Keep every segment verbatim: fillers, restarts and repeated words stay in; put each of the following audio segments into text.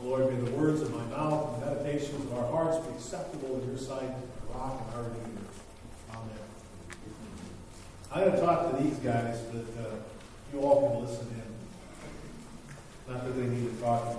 Lord, may the words of my mouth and the meditations of our hearts be acceptable in your sight, rock and our Redeemer. Amen. I'm going to talk to these guys, but uh, you all can listen in. Not that they need talking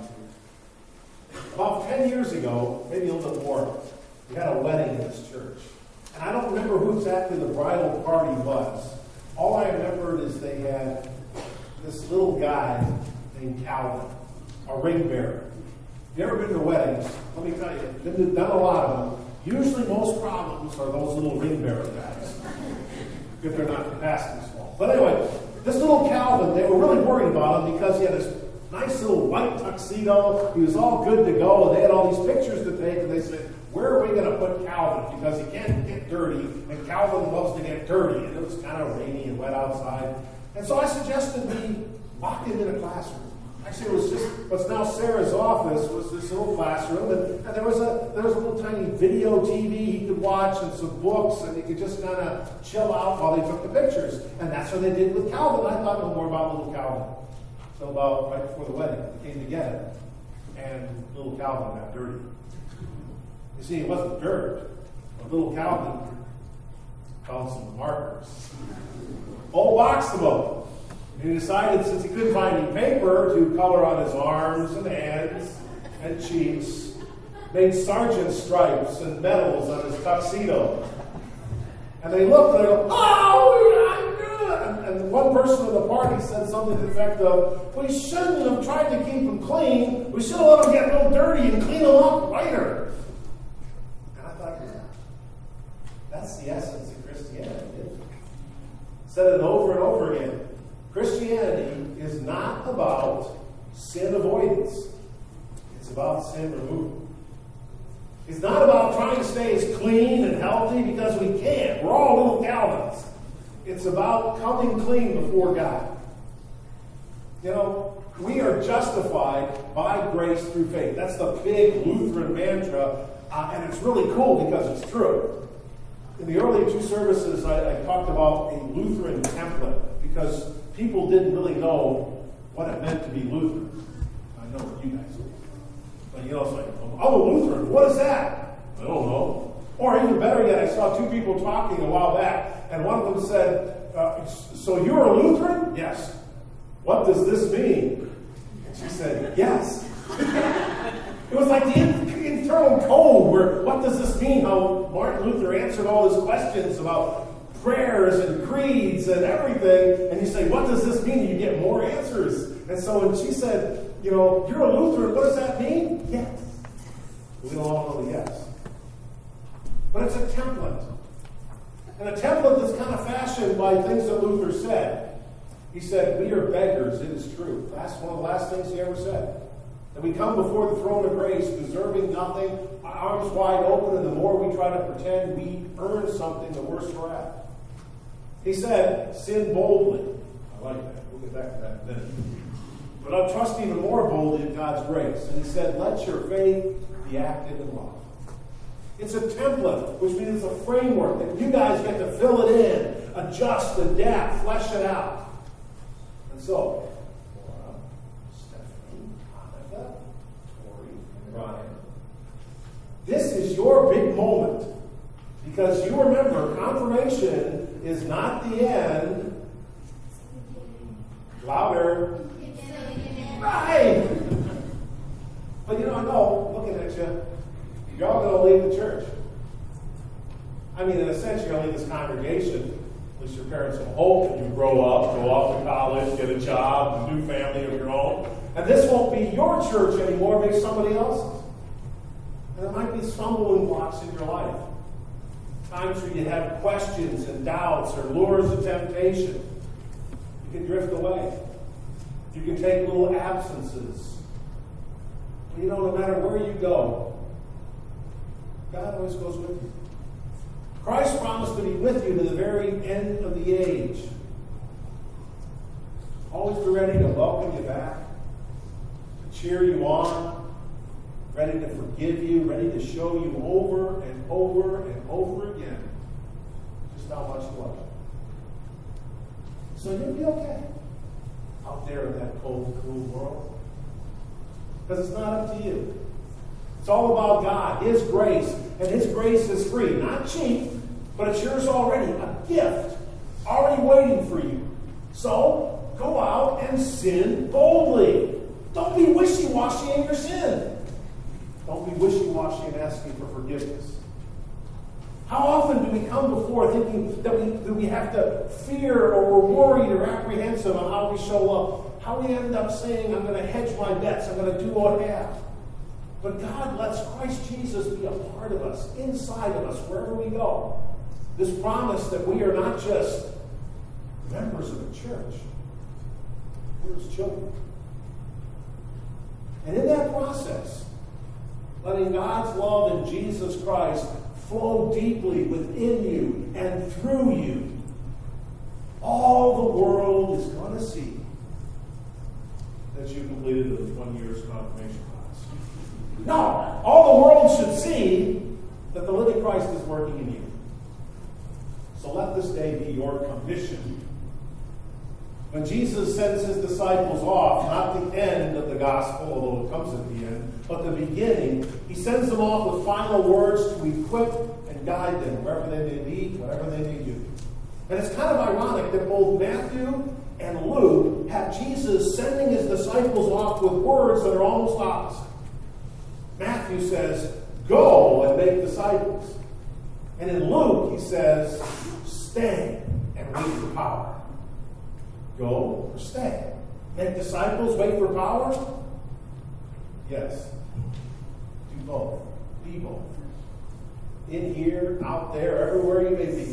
to. About ten years ago, maybe a little bit more, we had a wedding in this church. And I don't remember who exactly the bridal party was. All I remembered is they had this little guy named Calvin, a ring bearer. If you've ever been to weddings, let me tell you, I've done a lot of them. Usually most problems are those little ring bearer guys, if they're not the pastor's fault. But anyway, this little Calvin, they were really worried about him because he had this nice little white tuxedo. He was all good to go. And they had all these pictures to take, and they said, where are we going to put Calvin? Because he can't get dirty, and Calvin loves to get dirty. And it was kind of rainy and wet outside. And so I suggested we lock him in a classroom. Actually, it was just what's now Sarah's office was this little classroom, and, and there was a there was a little tiny video T V he could watch and some books, and he could just kind of chill out while they took the pictures. And that's what they did with Calvin. I thought no more about little Calvin. So about right before the wedding, they came together, and little Calvin got dirty. You see, it wasn't dirt, but little Calvin found some markers. Old box of them. And he decided, since he couldn't find any paper to color on his arms and hands and cheeks, made sergeant stripes and medals on his tuxedo. And they looked and they go, oh, I'm good. And, and one person at the party said something to the effect of, we shouldn't have tried to keep him clean. We should have let him get real dirty and clean him up later. And I thought, yeah, that's the essence of Christianity, isn't it? Said it over and over again. Christianity is not about sin avoidance. It's about sin removal. It's not about trying to stay as clean and healthy because we can't. We're all little Calvins. It's about coming clean before God. You know, we are justified by grace through faith. That's the big Lutheran mantra, uh, and it's really cool because it's true. In the early two services, I, I talked about a Lutheran template because people didn't really know what it meant to be Lutheran. I know what you guys do. But you know, it's like, oh, a Lutheran, what is that? I don't know. Or even better yet, I saw two people talking a while back, and one of them said, uh, so you're a Lutheran? Yes. What does this mean? And she said, yes. It was like the in- internal code where, what does this mean? How Martin Luther answered all his questions about prayers and creeds and everything, and you say, what does this mean? You get more answers. And so when she said, you know, you're a Lutheran, what does that mean? Yes. We all know yes. But it's a template. And a template that's kind of fashioned by things that Luther said. He said, we are beggars, it is true. That's one of the last things he ever said. That we come before the throne of grace, deserving nothing, arms wide open, and the more we try to pretend we earn something, the worse we're at. He said, sin boldly. I like that. We'll get back to that in a minute. But I'll trust even more boldly in God's grace. And he said, let your faith be active in love. It's a template, which means it's a framework that you guys get to fill it in, adjust, adapt, flesh it out. And so, Laura, Stephanie, Monica, Tori, and Ryan, this is your big moment. Because you remember, confirmation is not the end. Louder. Right. But you know, I know, looking at you, you're all going to leave the church. I mean, in a sense, you're going to leave this congregation. At least your parents will hope that you grow up, go off to college, get a job, a new family of your own. And this won't be your church anymore, maybe somebody else's. And there might be stumbling blocks in your life. Times where you have questions and doubts or lures of temptation. You can drift away. You can take little absences. But you know, no matter where you go, God always goes with you. Christ promised to be with you to the very end of the age. Always be ready to welcome you back, to cheer you on, ready to forgive you, ready to show you over and over and over again just how much you love you. So you'll be okay out there in that cold, cool world. Because it's not up to you. It's all about God, His grace. And His grace is free. Not cheap, but it's yours already. A gift. Already waiting for you. So, go out and sin boldly. Don't be wishy-washy in your sin. Don't be wishy-washy in asking for forgiveness. How often do we come before thinking that we, that we have to fear or we're worried or apprehensive on how we show up? How we end up saying, I'm going to hedge my bets, I'm going to do what I have. But God lets Christ Jesus be a part of us, inside of us, wherever we go. This promise that we are not just members of the church, we're His children. And in that process, letting God's love in Jesus Christ flow deeply within you and through you, all the world is going to see that you completed the one year's confirmation class. No, all the world should see that the living Christ is working in you. So let this day be your commission. When Jesus sends His disciples off, not the end of the gospel, although it comes at the end, but the beginning, He sends them off with final words to equip and guide them wherever they may be, whatever they may do. And it's kind of ironic that both Matthew and Luke have Jesus sending His disciples off with words that are almost opposite. Matthew says, go and make disciples. And in Luke, he says, stay and wait for power. Go or stay. Make disciples, wait for power? Yes. Do both. Be both. In here, out there, everywhere you may be.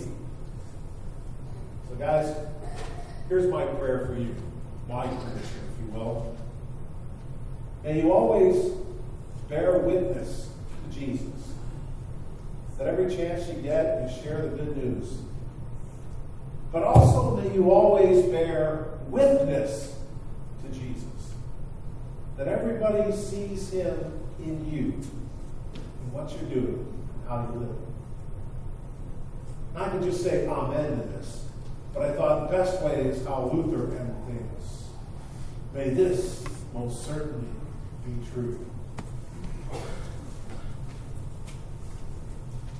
So guys, here's my prayer for you. My prayer, if you will. May you always bear witness to Jesus. That every chance you get, you share the good news. But also may you always bear witness to Jesus. That everybody sees Him in you, in what you're doing, how you live. I could just say amen to this, but I thought the best way is how Luther ended things. May this most certainly be true.